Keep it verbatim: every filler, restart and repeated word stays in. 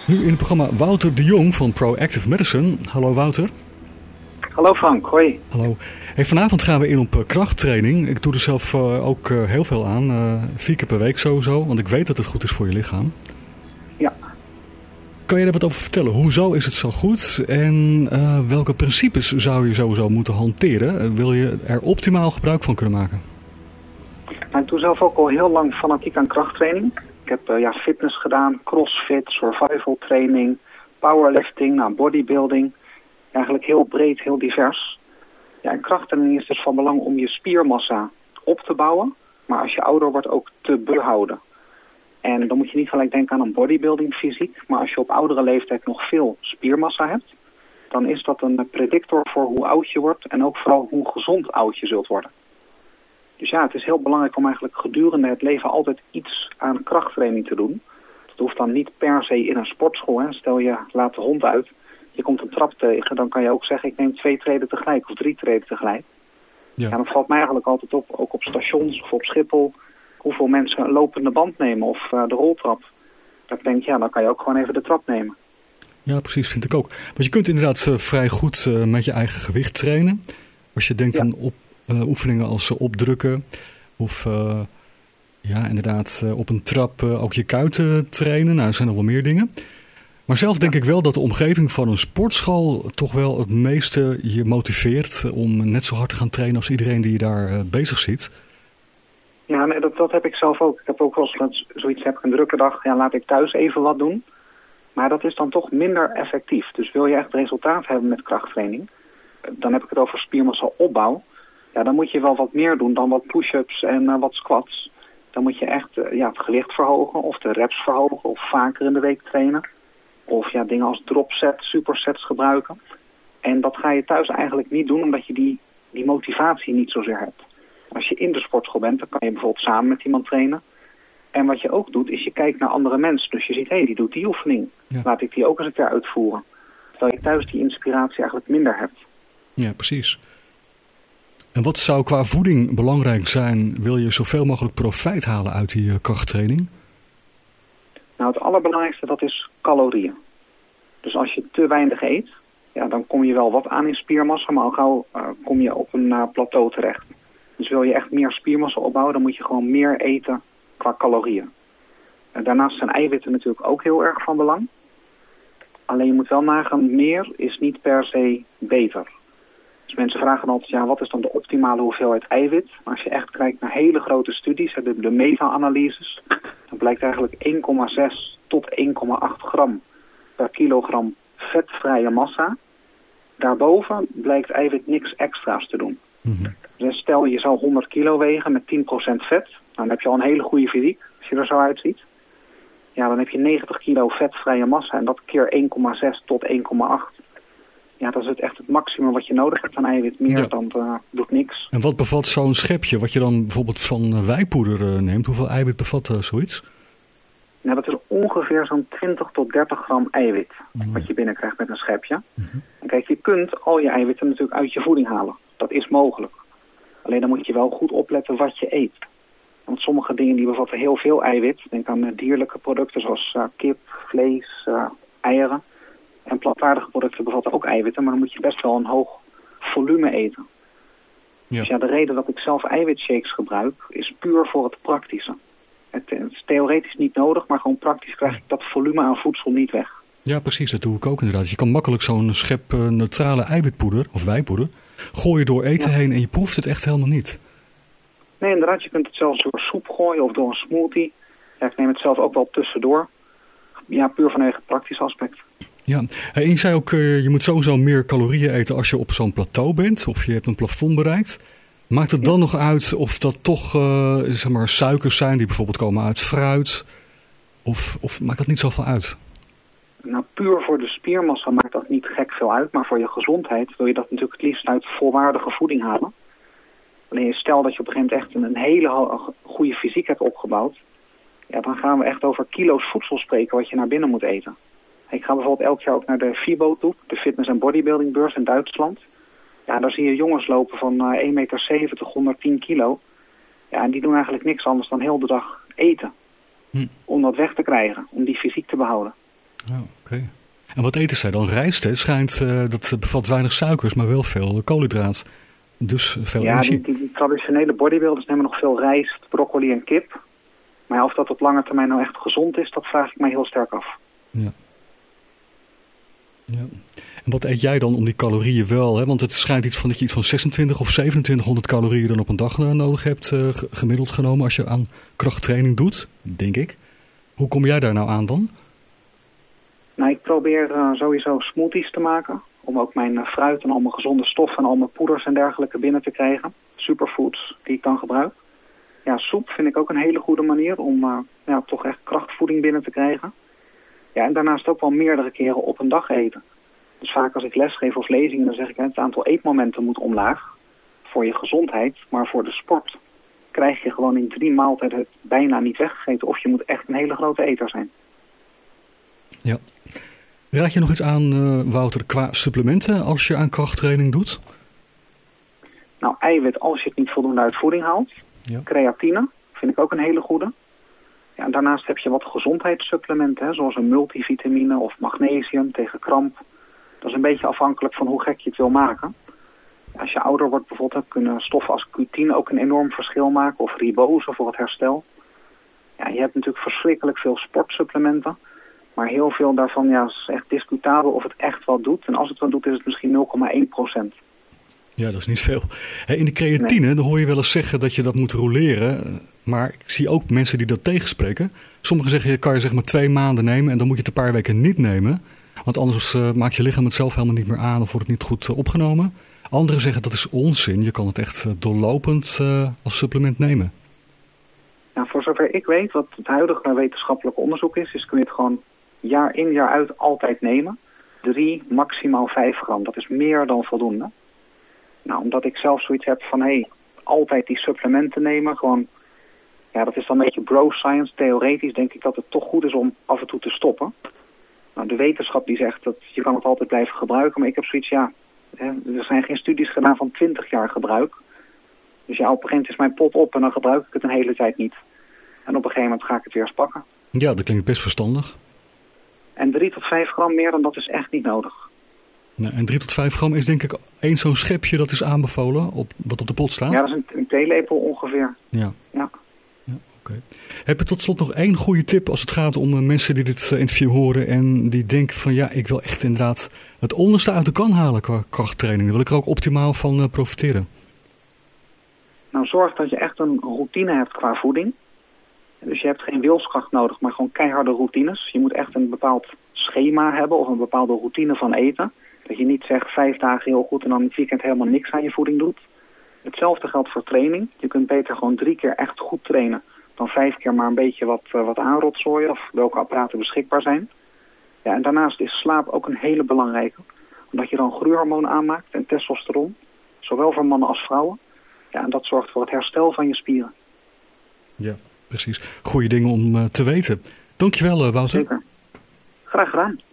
Nu in het programma Wouter de Jong van Proactive Medicine. Hallo Wouter. Hallo Frank, hoi. Hallo. Hey, vanavond gaan we in op uh, krachttraining. Ik doe er zelf uh, ook uh, heel veel aan. Uh, vier keer per week sowieso, want ik weet dat het goed is voor je lichaam. Ja. Kan je daar wat over vertellen? Hoezo is het zo goed? En uh, welke principes zou je sowieso moeten hanteren? Uh, wil je er optimaal gebruik van kunnen maken? Nou, ik doe zelf ook al heel lang fanatiek aan krachttraining. Ik heb uh, ja, fitness gedaan, crossfit, survival training, powerlifting, nou, bodybuilding. Eigenlijk heel breed, heel divers. Ja, en krachttraining is dus van belang om je spiermassa op te bouwen, maar als je ouder wordt ook te behouden. En dan moet je niet gelijk denken aan een bodybuilding fysiek, maar als je op oudere leeftijd nog veel spiermassa hebt, dan is dat een predictor voor hoe oud je wordt en ook vooral hoe gezond oud je zult worden. Dus ja, het is heel belangrijk om eigenlijk gedurende het leven altijd iets aan krachttraining te doen. Dat hoeft dan niet per se in een sportschool. Hè. Stel je laat de hond uit, je komt een trap tegen, dan kan je ook zeggen ik neem twee treden tegelijk of drie treden tegelijk. Ja. En dan valt mij eigenlijk altijd op, ook op stations of op Schiphol, hoeveel mensen een lopende band nemen of uh, de roltrap. Dat ik denk, ja, dan kan je ook gewoon even de trap nemen. Ja, precies, vind ik ook. Want je kunt inderdaad uh, vrij goed uh, met je eigen gewicht trainen. Als je denkt ja. aan op, uh, oefeningen als uh, opdrukken of uh, ja, inderdaad uh, op een trap uh, ook je kuiten trainen. Nou, er zijn nog wel meer dingen. Maar zelf denk ik wel dat de omgeving van een sportschool toch wel het meeste je motiveert om net zo hard te gaan trainen als iedereen die je daar uh, bezig ziet. Ja, nee, dat, dat heb ik zelf ook. Ik heb ook wel eens zoiets, heb ik een drukke dag, ja, laat ik thuis even wat doen. Maar dat is dan toch minder effectief. Dus wil je echt resultaat hebben met krachttraining, dan heb ik het over spiermassa opbouw. Ja, dan moet je wel wat meer doen dan wat push-ups en uh, wat squats. Dan moet je echt uh, ja, het gewicht verhogen of de reps verhogen of vaker in de week trainen. Of ja, dingen als dropset, supersets gebruiken. En dat ga je thuis eigenlijk niet doen, omdat je die, die motivatie niet zozeer hebt. Als je in de sportschool bent, dan kan je bijvoorbeeld samen met iemand trainen. En wat je ook doet, is je kijkt naar andere mensen. Dus je ziet, hé, hey, die doet die oefening. Ja. Laat ik die ook eens een keer uitvoeren. Terwijl je thuis die inspiratie eigenlijk minder hebt. Ja, precies. En wat zou qua voeding belangrijk zijn? Wil je zoveel mogelijk profijt halen uit die uh, krachttraining? Nou, het allerbelangrijkste, dat is calorieën. Dus als je te weinig eet, ja, dan kom je wel wat aan in spiermassa, maar al gauw uh, kom je op een uh, plateau terecht. Dus wil je echt meer spiermassa opbouwen, dan moet je gewoon meer eten qua calorieën. Uh, daarnaast zijn eiwitten natuurlijk ook heel erg van belang. Alleen je moet wel nagaan, meer is niet per se beter. Dus mensen vragen altijd, ja, wat is dan de optimale hoeveelheid eiwit? Maar als je echt kijkt naar hele grote studies, de, de meta-analyses, dan blijkt eigenlijk één komma zes tot één komma acht gram per kilogram vetvrije massa. Daarboven blijkt eiwit niks extra's te doen. Mm-hmm. Dus stel je zou honderd kilo wegen met tien procent vet, dan heb je al een hele goede fysiek, als je er zo uitziet. Ja, dan heb je negentig kilo vetvrije massa en dat keer één komma zes tot één komma acht. Ja, dat is het echt het maximum wat je nodig hebt aan eiwit. Meer ja. dan uh, doet niks. En wat bevat zo'n schepje, wat je dan bijvoorbeeld van uh, wijpoeder uh, neemt? Hoeveel eiwit bevat uh, zoiets? Nou, dat is ongeveer zo'n twintig tot dertig gram eiwit. Mm-hmm. Wat je binnenkrijgt met een schepje. Mm-hmm. En kijk, je kunt al je eiwitten natuurlijk uit je voeding halen. Dat is mogelijk. Alleen dan moet je wel goed opletten wat je eet. Want sommige dingen die bevatten heel veel eiwit. Denk aan uh, dierlijke producten zoals uh, kip, vlees, uh, eieren. En plantaardige producten bevatten ook eiwitten, maar dan moet je best wel een hoog volume eten. Ja. Dus ja, de reden dat ik zelf eiwitshakes gebruik is puur voor het praktische. Het, het is theoretisch niet nodig, maar gewoon praktisch krijg ik dat volume aan voedsel niet weg. Ja, precies, dat doe ik ook inderdaad. Je kan makkelijk zo'n schep uh, neutrale eiwitpoeder, of wijpoeder, gooien door eten ja. heen en je proeft het echt helemaal niet. Nee, inderdaad, je kunt het zelfs door soep gooien of door een smoothie. Ja, ik neem het zelf ook wel tussendoor. Ja, puur vanwege het praktische aspect. Ja, en je zei ook, uh, je moet sowieso meer calorieën eten als je op zo'n plateau bent. Of je hebt een plafond bereikt. Maakt het dan ja. nog uit of dat toch uh, zeg maar suikers zijn die bijvoorbeeld komen uit fruit? Of, of maakt dat niet zoveel uit? Nou, puur voor de spiermassa maakt dat niet gek veel uit. Maar voor je gezondheid wil je dat natuurlijk het liefst uit volwaardige voeding halen. Alleen stel dat je op een gegeven moment echt een hele goede fysiek hebt opgebouwd. Ja, dan gaan we echt over kilo's voedsel spreken wat je naar binnen moet eten. Ik ga bijvoorbeeld elk jaar ook naar de FIBO toe, de Fitness and Bodybuilding Beurs in Duitsland. Ja, daar zie je jongens lopen van uh, één komma zeventig meter, honderdtien kilo. Ja, en die doen eigenlijk niks anders dan heel de dag eten. Hm. Om dat weg te krijgen, om die fysiek te behouden. Oh, oké. Okay. En wat eten zij dan? Rijst, hè? Schijnt, uh, dat bevat weinig suikers, maar wel veel koolhydraat. Dus veel ja, energie. Ja, die, die traditionele bodybuilders nemen nog veel rijst, broccoli en kip. Maar of dat op lange termijn nou echt gezond is, dat vraag ik mij heel sterk af. Ja. Ja. En wat eet jij dan om die calorieën wel? Hè? Want het schijnt iets van dat je iets van zesentwintig of zevenentwintighonderd calorieën dan op een dag nodig hebt, uh, gemiddeld genomen, als je aan krachttraining doet, denk ik. Hoe kom jij daar nou aan dan? Nou, ik probeer uh, sowieso smoothies te maken. Om ook mijn uh, fruit en al mijn gezonde stoffen en al mijn poeders en dergelijke binnen te krijgen. Superfoods die ik dan gebruik. Ja, soep vind ik ook een hele goede manier om uh, ja, toch echt krachtvoeding binnen te krijgen. Ja, en daarnaast ook wel meerdere keren op een dag eten. Dus vaak als ik lesgeef of lezingen, dan zeg ik, hè, het aantal eetmomenten moet omlaag. Voor je gezondheid, maar voor de sport krijg je gewoon in drie maaltijden bijna niet weggegeten. Of je moet echt een hele grote eter zijn. Ja. Raad je nog iets aan, uh, Wouter, qua supplementen als je aan krachttraining doet? Nou, eiwit als je het niet voldoende uit voeding haalt. Ja. Creatine vind ik ook een hele goede. Ja, en daarnaast heb je wat gezondheidssupplementen, hè, zoals een multivitamine of magnesium tegen kramp. Dat is een beetje afhankelijk van hoe gek je het wil maken. Als je ouder wordt bijvoorbeeld, kunnen stoffen als Q tien ook een enorm verschil maken. Of ribose voor het herstel. Ja, je hebt natuurlijk verschrikkelijk veel sportsupplementen. Maar heel veel daarvan ja, is echt discutabel of het echt wat doet. En als het wat doet is het misschien nul komma één procent. Ja, dat is niet veel. In de creatine, nee. Dan hoor je wel eens zeggen dat je dat moet roleren. Maar ik zie ook mensen die dat tegenspreken. Sommigen zeggen, je kan je zeg maar twee maanden nemen en dan moet je het een paar weken niet nemen. Want anders uh, maakt je lichaam het zelf helemaal niet meer aan of wordt het niet goed uh, opgenomen. Anderen zeggen dat is onzin. Je kan het echt uh, doorlopend uh, als supplement nemen. Ja, voor zover ik weet, wat het huidige wetenschappelijke onderzoek is, is kun je het gewoon jaar in jaar uit altijd nemen. Drie, maximaal vijf gram. Dat is meer dan voldoende. Nou, omdat ik zelf zoiets heb van, hé, hey, altijd die supplementen nemen, gewoon, ja, dat is dan een beetje bro science. Theoretisch denk ik dat het toch goed is om af en toe te stoppen. Nou, de wetenschap die zegt dat je kan het altijd blijven gebruiken, maar ik heb zoiets, ja, hè, er zijn geen studies gedaan van twintig jaar gebruik. Dus ja, op een gegeven moment is mijn pot op en dan gebruik ik het een hele tijd niet. En op een gegeven moment ga ik het weer eens pakken. Ja, dat klinkt best verstandig. En drie tot vijf gram meer dan dat is echt niet nodig. Nou, en drie tot vijf gram is denk ik één zo'n schepje dat is aanbevolen, op, wat op de pot staat? Ja, dat is een, een theelepel ongeveer. Ja. Ja. Ja, okay. Heb je tot slot nog één goede tip als het gaat om uh, mensen die dit uh, interview horen en die denken van ja, ik wil echt inderdaad het onderste uit de kan halen qua krachttraining. Dan wil ik er ook optimaal van uh, profiteren. Nou, zorg dat je echt een routine hebt qua voeding. Dus je hebt geen wilskracht nodig, maar gewoon keiharde routines. Je moet echt een bepaald schema hebben of een bepaalde routine van eten. Dat je niet zegt vijf dagen heel goed en dan in het weekend helemaal niks aan je voeding doet. Hetzelfde geldt voor training. Je kunt beter gewoon drie keer echt goed trainen dan vijf keer maar een beetje wat, uh, wat aanrotzooien of welke apparaten beschikbaar zijn. Ja, en daarnaast is slaap ook een hele belangrijke. Omdat je dan groeihormoon aanmaakt en testosteron. Zowel voor mannen als vrouwen. Ja, en dat zorgt voor het herstel van je spieren. Ja, precies. Goeie dingen om uh, te weten. Dankjewel, uh, Wouter. Zeker. Graag gedaan.